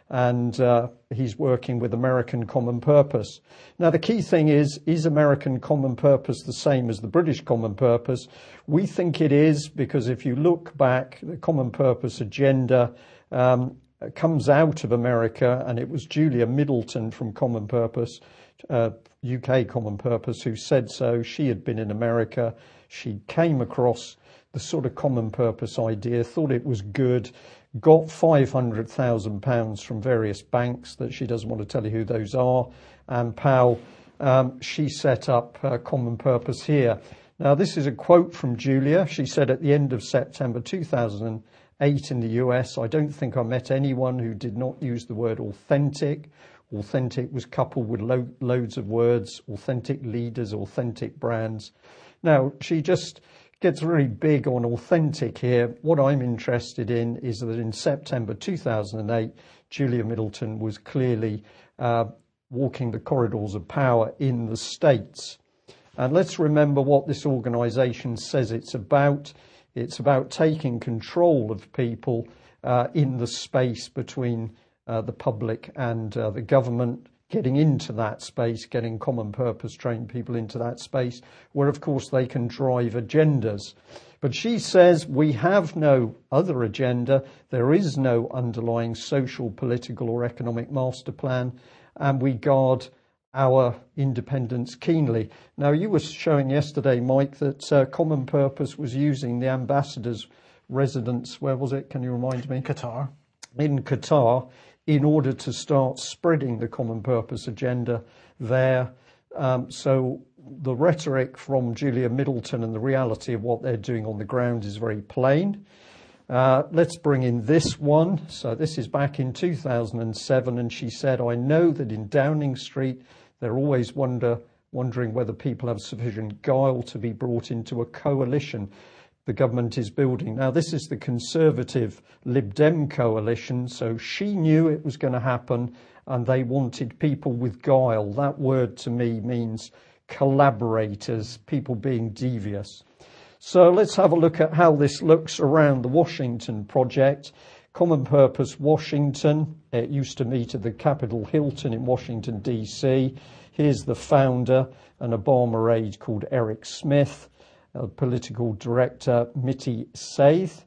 Speaker 1: And uh, he's working with American Common Purpose. Now, the key thing is, is American Common Purpose the same as the British Common Purpose? We think it is, because if you look back, the Common Purpose agenda um, comes out of America, and it was Julia Middleton from Common Purpose, uh, U K Common Purpose, who said so. She had been in America. She came across the sort of Common Purpose idea, thought it was good, got five hundred thousand pounds from various banks that she doesn't want to tell you who those are, and Powell, um, she set up uh, Common Purpose here. Now, this is a quote from Julia. She said at the end of September two thousand eight in the U S, "I don't think I met anyone who did not use the word authentic. Authentic was coupled with lo- loads of words, authentic leaders, authentic brands." Now, she just gets really big on authentic here. What I'm interested in is that in September two thousand eight, Julia Middleton was clearly uh, walking the corridors of power in the States. And let's remember what this organisation says it's about. It's about taking control of people uh, in the space between uh, the public and uh, the government, getting into that space, getting common purpose trained people into that space, where of course they can drive agendas. But she says we have no other agenda. There is no underlying social, political or economic master plan, and we guard our independence keenly. Now, you were showing yesterday, Mike, that uh, Common Purpose was using the ambassador's residence, where was it? Can you remind me?
Speaker 2: Qatar.
Speaker 1: In Qatar, in order to start spreading the Common Purpose agenda there. Um, so the rhetoric from Julia Middleton and the reality of what they're doing on the ground is very plain. Uh, let's bring in this one. So this is back in two thousand seven, and she said, "I know that in Downing Street, they're always wonder, wondering whether people have sufficient guile to be brought into a coalition the government is building." Now, this is the Conservative Lib Dem coalition, so she knew it was going to happen, and they wanted people with guile. That word to me means collaborators, people being devious. So let's have a look at how this looks around the Washington project. Common Purpose Washington, it used to meet at the Capitol Hilton in Washington, D C. Here's the founder, an Obama aide called Eric Smith, a political director, Mitty Seith.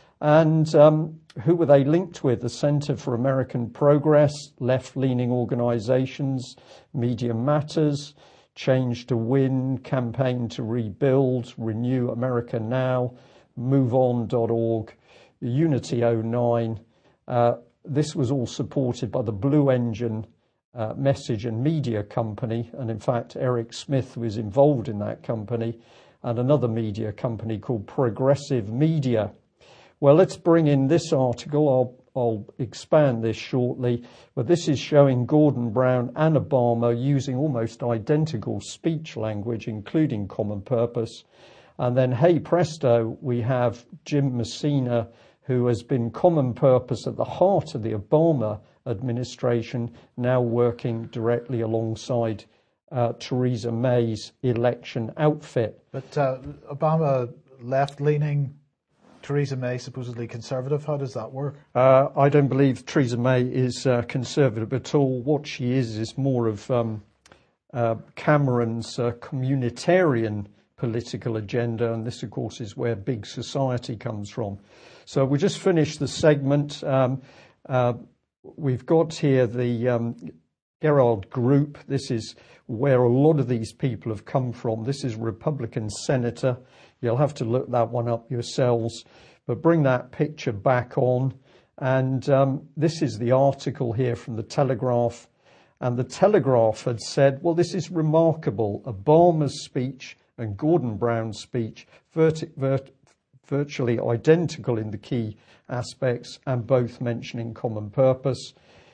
Speaker 1: And um, who were they linked with? The Center for American Progress, left-leaning organizations, Media Matters, Change to Win, Campaign to Rebuild, Renew America Now, move on dot org, Unity oh nine. Uh, this was all supported by the Blue Engine uh, message and media company. And in fact, Eric Smith was involved in that company, and another media company called Progressive Media. Well, let's bring in this article. I'll, I'll expand this shortly, but this is showing Gordon Brown and Obama using almost identical speech language, including Common Purpose. And then, hey presto, we have Jim Messina, who has been Common Purpose at the heart of the Obama administration, now working directly alongside uh, Theresa May's election outfit.
Speaker 2: But uh, Obama left-leaning, Theresa May supposedly conservative. How does that work?
Speaker 1: Uh, I don't believe Theresa May is uh, conservative at all. What she is is more of um, uh, Cameron's uh, communitarian political agenda, and this, of course, is where big society comes from. So we just finished the segment. Um, uh, we've got here the um, Gerald Group. This is where a lot of these people have come from. This is Republican senator. You'll have to look that one up yourselves, but bring that picture back on. And um, this is the article here from the Telegraph. And the Telegraph had said, well, this is remarkable. Obama's speech and Gordon Brown's speech, virt- virt- virtually identical in the key aspects, and both mentioning common purpose.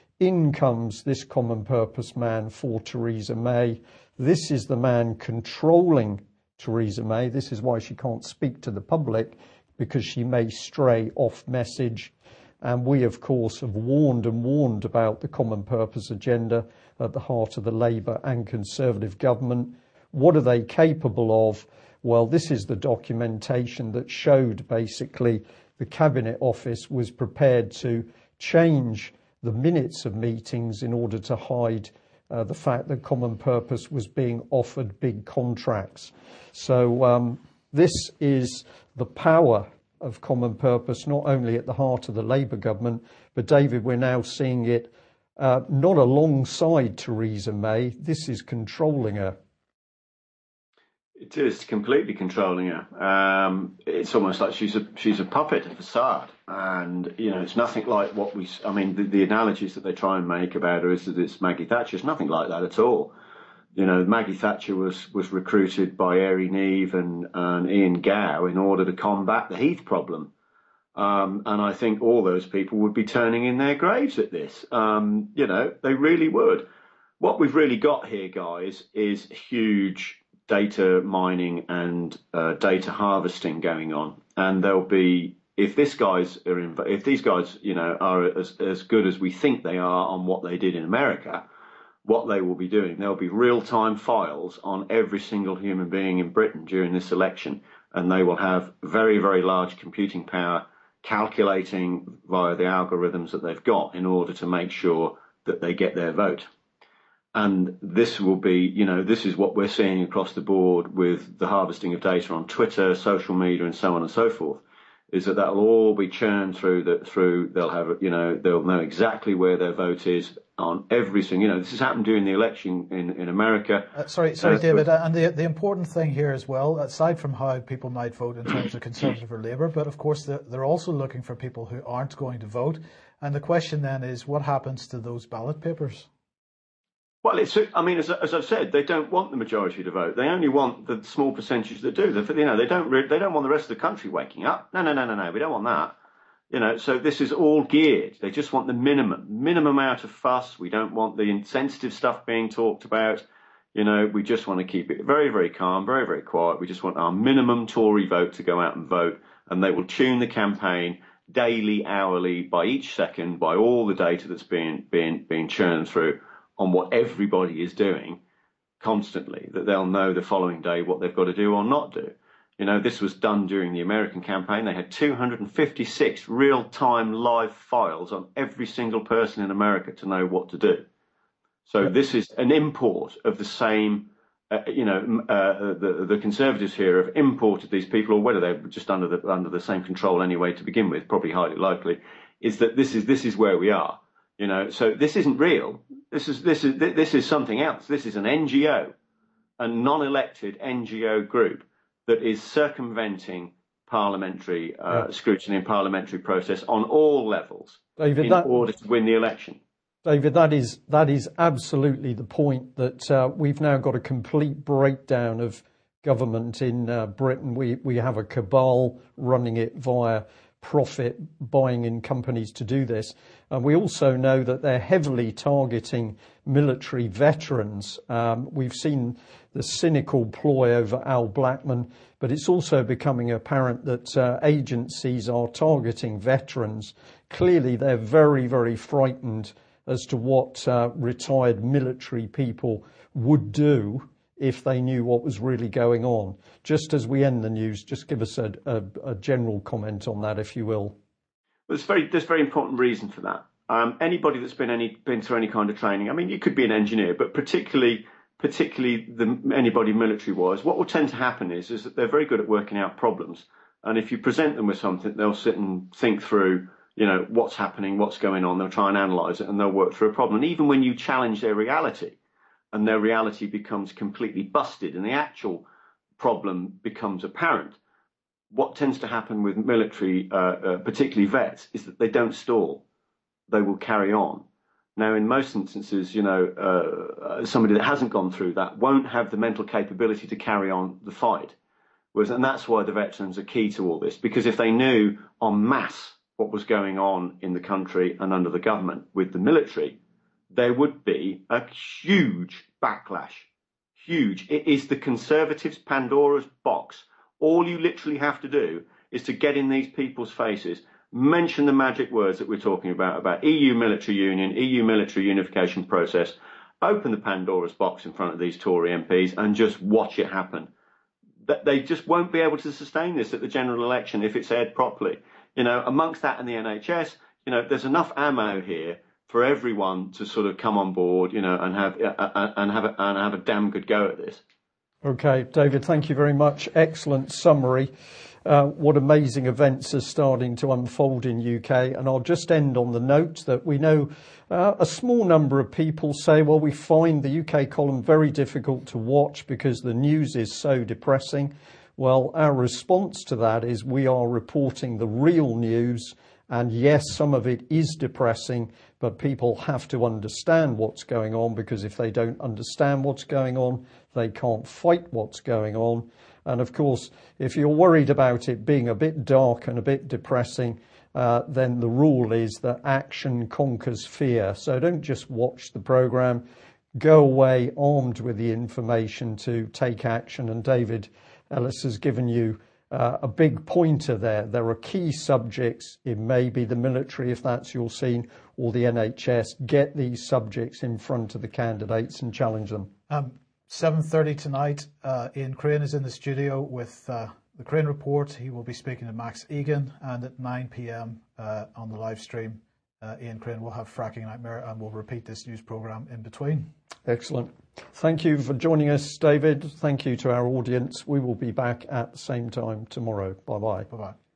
Speaker 1: In comes this common purpose man for Theresa May. This is the man controlling Theresa May. This is why she can't speak to the public, because she may stray off message. And we, of course, have warned and warned about the common purpose agenda at the heart of the Labour and Conservative government. What are they capable of? Well, this is the documentation that showed basically the Cabinet Office was prepared to change the minutes of meetings in order to hide uh, the fact that common purpose was being offered big contracts. So um, this is the power of common purpose, not only at the heart of the Labour government, but David, we're now seeing it uh, not alongside Theresa May. This is controlling her.
Speaker 3: It is completely controlling her. Um, it's almost like she's a she's a puppet, a facade, and you know it's nothing like what we. I mean, the, the analogies that they try and make about her is that it's Maggie Thatcher. It's nothing like that at all. You know, Maggie Thatcher was was recruited by Airey Neave and, and Ian Gow in order to combat the Heath problem, um, and I think all those people would be turning in their graves at this. Um, you know, they really would. What we've really got here, guys, is huge data mining and uh, data harvesting going on, and there'll be if this guys are in, if these guys you know are as as good as we think they are on what they did in America, what they will be doing, there'll be real-time files on every single human being in Britain during this election, and they will have very very large computing power calculating via the algorithms that they've got in order to make sure that they get their vote. And this will be, you know, this is what we're seeing across the board with the harvesting of data on Twitter, social media, and so on and so forth, is that that'll all be churned through that through. They'll have, you know, they'll know exactly where their vote is on every single, you know, this has happened during the election in, in America.
Speaker 2: Uh, sorry, sorry, uh, David. Uh, and the the important thing here as well, aside from how people might vote in terms of Conservative or Labour, but of course they're, they're also looking for people who aren't going to vote. And the question then is, what happens to those ballot papers?
Speaker 3: Well, it's, I mean, as, as I've said, they don't want the majority to vote. They only want the small percentage that do. They, you know, they don't, they don't want the rest of the country waking up. No, no, no, no, no. We don't want that. You know, so this is all geared. They just want the minimum, minimum amount of fuss. We don't want the insensitive stuff being talked about. You know, we just want to keep it very, very calm, very, very quiet. We just want our minimum Tory vote to go out and vote, and they will tune the campaign daily, hourly, by each second, by all the data that's being being being churned through on what everybody is doing constantly, that they'll know the following day what they've got to do or not do. You know, this was done during the American campaign. They had two hundred fifty-six real-time live files on every single person in America to know what to do. So this is an import of the same, uh, you know, uh, the, the Conservatives here have imported these people, or whether they're just under the under the same control anyway to begin with, probably highly likely, is that this is this is where we are. You know, so this isn't real. This is this is this is something else. This is an N G O, a non-elected N G O group that is circumventing parliamentary uh, yeah. scrutiny and parliamentary process on all levels, David, in that, order to win the election.
Speaker 1: David, that is that is absolutely the point, that uh, we've now got a complete breakdown of government in uh, Britain. We we have a cabal running it via profit, buying in companies to do this. And we also know that they're heavily targeting military veterans. Um, we've seen the cynical ploy over Al Blackman, but it's also becoming apparent that uh, agencies are targeting veterans. Clearly, they're very, very frightened as to what uh, retired military people would do if they knew what was really going on. Just as we end the news, just give us a, a, a general comment on that, if you will.
Speaker 3: Well, there's very, there's very important reason for that. Um, anybody that's been any been through any kind of training, I mean, you could be an engineer, but particularly particularly the, anybody military-wise, what will tend to happen is is that they're very good at working out problems. And if you present them with something, they'll sit and think through, you know, what's happening, what's going on. They'll try and analyse it, and they'll work through a problem. And even when you challenge their reality, and their reality becomes completely busted and the actual problem becomes apparent, what tends to happen with military, uh, uh, particularly vets, is that they don't stall. They will carry on. Now, in most instances, you know, uh, somebody that hasn't gone through that won't have the mental capability to carry on the fight. Whereas, and that's why the veterans are key to all this, because if they knew en masse what was going on in the country and under the government with the military, there would be a huge backlash. Huge. It is the Conservatives' Pandora's box. All you literally have to do is to get in these people's faces mention the magic words that we're talking about, about E U military union, E U military unification process, open the Pandora's box in front of these Tory M Ps and just watch it happen. They just won't be able to sustain this at the general election if it's aired properly. You know, amongst that and the N H S, you know, there's enough ammo here for everyone to sort of come on board, you know, and have uh, and have a, and have a damn good go at this.
Speaker 1: Okay, David, thank you very much. Excellent summary. Uh, what amazing events are starting to unfold in U K. And I'll just end on the note that we know uh, a small number of people say, well, we find the U K column very difficult to watch because the news is so depressing. Well, our response to that is we are reporting the real news. And yes, some of it is depressing, but people have to understand what's going on, because if they don't understand what's going on, they can't fight what's going on. And of course, if you're worried about it being a bit dark and a bit depressing, uh, then the rule is that action conquers fear. So don't just watch the programme. Go away armed with the information to take action. And David Ellis has given you uh, a big pointer there. There are key subjects. It may be the military, if that's your scene, or the N H S. Get these subjects in front of the candidates and challenge them.
Speaker 2: Um, seven thirty tonight, uh, Ian Crane is in the studio with uh, the Crane Report. He will be speaking to Max Egan, and at nine p.m. Uh, on the live stream, uh, Ian Crane will have Fracking Nightmare, and we'll repeat this news programme in between.
Speaker 1: Excellent. Thank you for joining us, David. Thank you to our audience. We will be back at the same time tomorrow. Bye-bye.
Speaker 2: Bye-bye.